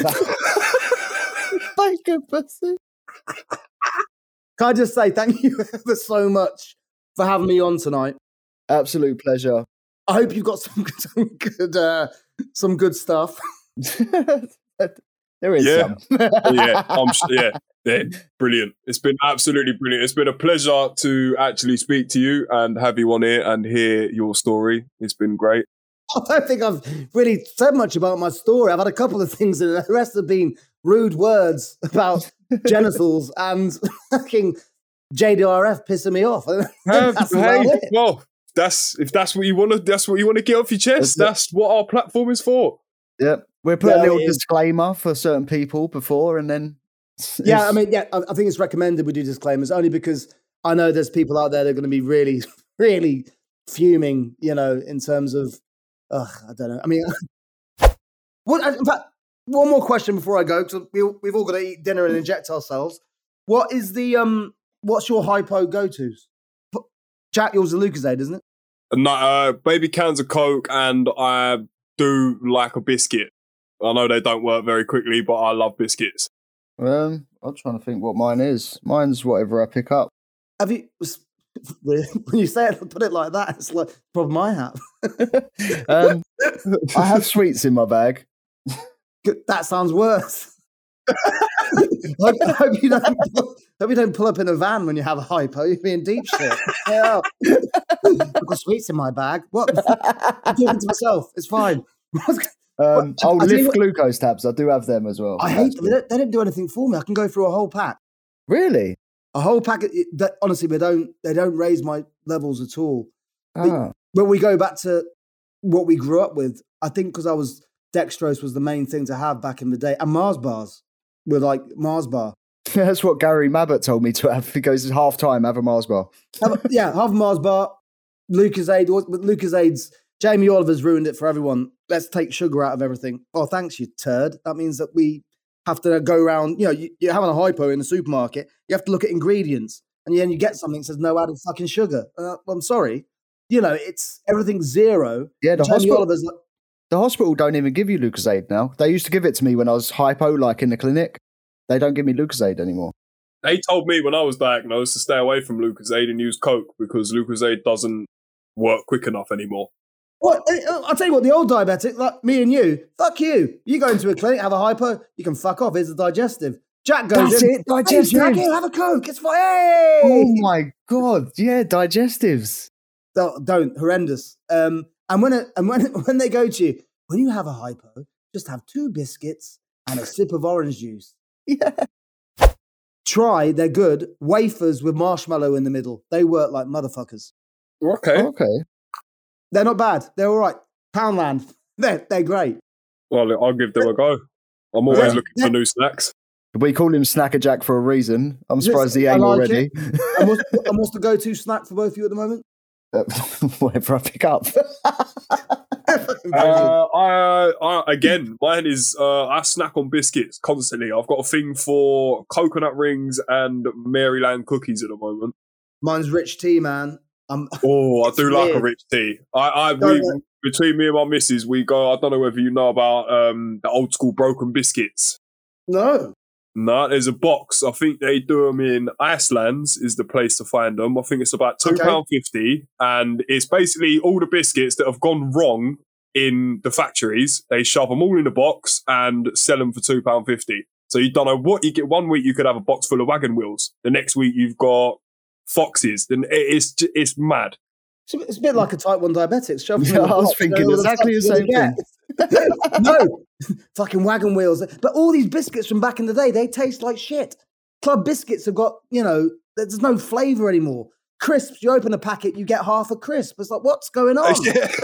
Bacon bazooka. Can I just say thank you ever so much for having me on tonight? Absolute pleasure. I hope you've got some good some good stuff. There is some. Yeah, brilliant. It's been absolutely brilliant. It's been a pleasure to actually speak to you and have you on here and hear your story. It's been great. I don't think I've really said much about my story. I've had a couple of things, and the rest have been rude words about genitals and fucking JDRF pissing me off. Well, if that's what you want to get off your chest. That's what our platform is for. Yep. We're putting a little disclaimer for certain people before, and then I think it's recommended we do disclaimers only because I know there's people out there that are going to be really, really fuming, in terms of, I don't know. I mean, in fact, one more question before I go, because we've all got to eat dinner and inject ourselves. What is what's your hypo go-tos? Jack, yours is Lucozade, isn't it? No, baby cans of Coke, and I do like a biscuit. I know they don't work very quickly, but I love biscuits. I'm trying to think what mine is. Mine's whatever I pick up. Have you? When you say it, put it like that, it's like problem I have. I have sweets in my bag. That sounds worse. I hope you don't pull up in a van when you have a hypo. You'd be in deep shit. Yeah. I've got sweets in my bag. What? I'm talking to myself. It's fine. Lift glucose tabs. I do have them as well. I hate them. They don't do anything for me. I can go through a whole pack. Really? A whole pack. Honestly, they don't raise my levels at all. When we go back to what we grew up with, I think because dextrose was the main thing to have back in the day, and Mars bars were like Mars bar. That's what Gary Mabbott told me to have. He goes, half time, have a Mars bar. Half a Mars bar. Lucozade. Lucozade's. Jamie Oliver's ruined it for everyone. Let's take sugar out of everything. Oh, thanks, you turd. That means that we have to go around, you're having a hypo in the supermarket. You have to look at ingredients. And then you get something that says no added fucking sugar. I'm sorry. It's everything's zero. Yeah, the hospital don't even give you Lucozade now. They used to give it to me when I was hypo, like in the clinic. They don't give me Lucozade anymore. They told me when I was diagnosed to stay away from Lucozade and use Coke because Lucozade doesn't work quick enough anymore. What? I'll tell you what, the old diabetic, like me and you, fuck you. You go into a clinic, have a hypo, you can fuck off. Here's the digestive. Jack goes That's in. it, digestive. Hey, Jack, have a Coke. It's fine. Hey! Oh my God. Yeah, digestives. Don't. Horrendous. And when they go to you, when you have a hypo, just have 2 biscuits and a sip of orange juice. Yeah. They're good. Wafers with marshmallow in the middle. They work like motherfuckers. Okay. They're not bad. They're all right. Poundland. They're great. Well, I'll give them a go. I'm always looking for new snacks. We call him Snacker Jack for a reason. I'm surprised he ain't already. And what's the go-to snack for both of you at the moment? Whatever I pick up. Mine is I snack on biscuits constantly. I've got a thing for coconut rings and Maryland cookies at the moment. Mine's rich tea, man. I do like a rich tea. Between me and my missus, we go. I don't know whether you know about the old school broken biscuits. No, there's a box. I think they do them in Iceland's is the place to find them. I think it's about £2.50, and it's basically all the biscuits that have gone wrong in the factories. They shove them all in a box and sell them for £2.50. So you don't know what you get. 1 week you could have a box full of wagon wheels. The next week you've got foxes. Then it's mad. It's a bit like a type 1 diabetic. I was thinking exactly the same thing. No, fucking wagon wheels. But all these biscuits from back in the day, they taste like shit. Club biscuits have got, there's no flavour anymore. Crisps, you open a packet, you get half a crisp. It's like, what's going on?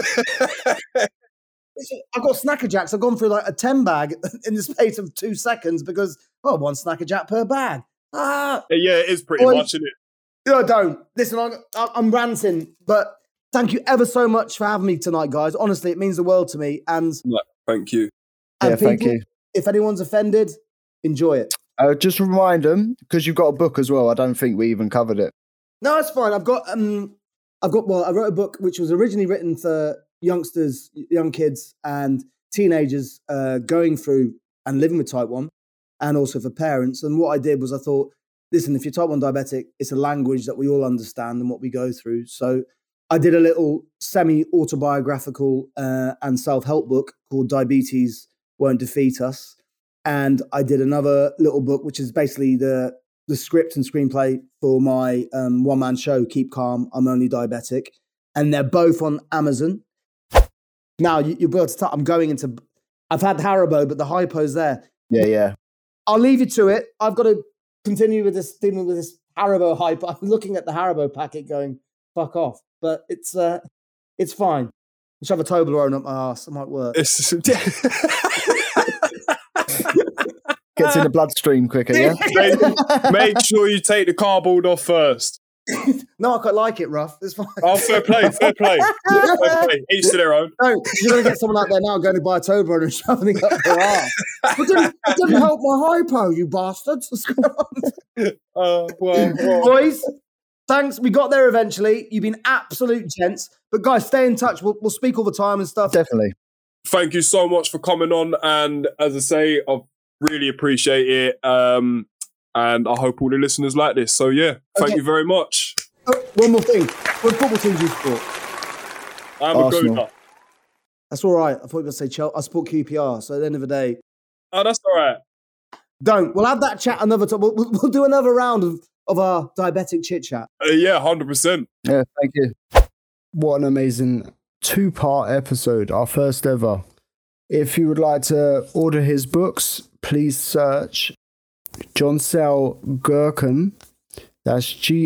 I've got Snacker Jacks. I've gone through like a 10 bag in the space of 2 seconds because, 1 Snacker Jack per bag. Yeah, it is pretty much, isn't it? Don't. Listen, I'm ranting, but thank you ever so much for having me tonight, guys. Honestly, it means the world to me. And thank you. And thank you. If anyone's offended, enjoy it. Just remind them, because you've got a book as well. I don't think we even covered it. No, it's fine. I wrote a book which was originally written for youngsters, young kids and teenagers going through and living with type 1, and also for parents. And what I did was I thought, listen, if you're type 1 diabetic, it's a language that we all understand and what we go through. So I did a little semi-autobiographical and self-help book called Diabetes Won't Defeat Us. And I did another little book, which is basically the script and screenplay for my one-man show, Keep Calm, I'm Only Diabetic. And they're both on Amazon. Now, you'll be able to start. I'm going into... I've had Haribo, but the hypo's there. Yeah. I'll leave you to it. I've got to continue with this, dealing with this Haribo hype. I'm looking at the Haribo packet going, fuck off. But it's fine. I shove a Toblerone up my ass. It might work. Gets in the bloodstream quicker, yeah? Make sure you take the cardboard off first. No, I quite like it, Ruff. It's fine. Oh, fair play. Each to their own. No, you're going to get someone out there now going to buy a Toblerone and shoving it up their ass. It didn't help my hypo, you bastards. Well. Boys, thanks. We got there eventually. You've been absolute gents. But guys, stay in touch. We'll speak all the time and stuff. Definitely. Thank you so much for coming on. And as I say, I really appreciate it. And I hope all the listeners like this. So, yeah, thank you very much. One more thing. What football team do you support? I'm a Gooner. That's all right. I thought you were going to say Chelsea. I support QPR. So at the end of the day... Oh, that's all right. Don't. We'll have that chat another time. We'll do another round of our diabetic chit-chat. Yeah, 100%. Yeah, thank you. What an amazing 2-part episode. Our first ever. If you would like to order his books, please search Joncel Gurkan, that's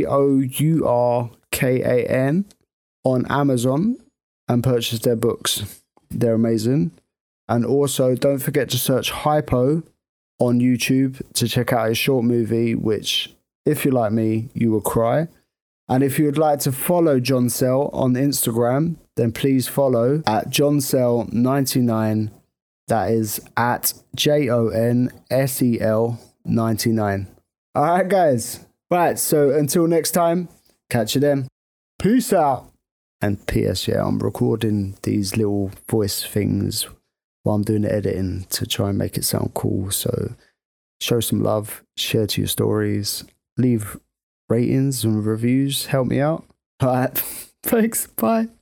Gourkan, on Amazon and purchase their books. They're amazing. And also, don't forget to search Hypo on YouTube to check out his short movie, which, if you're like me, you will cry. And if you would like to follow Joncel on Instagram, then please follow at Joncel99. That is at JONSEL 99. All right, guys. Right, so until next time, catch you then. Peace out. And P.S. Yeah, I'm recording these little voice things while I'm doing the editing to try and make it sound cool. So show some love, share to your stories, leave ratings and reviews. Help me out. All right. Thanks. Bye.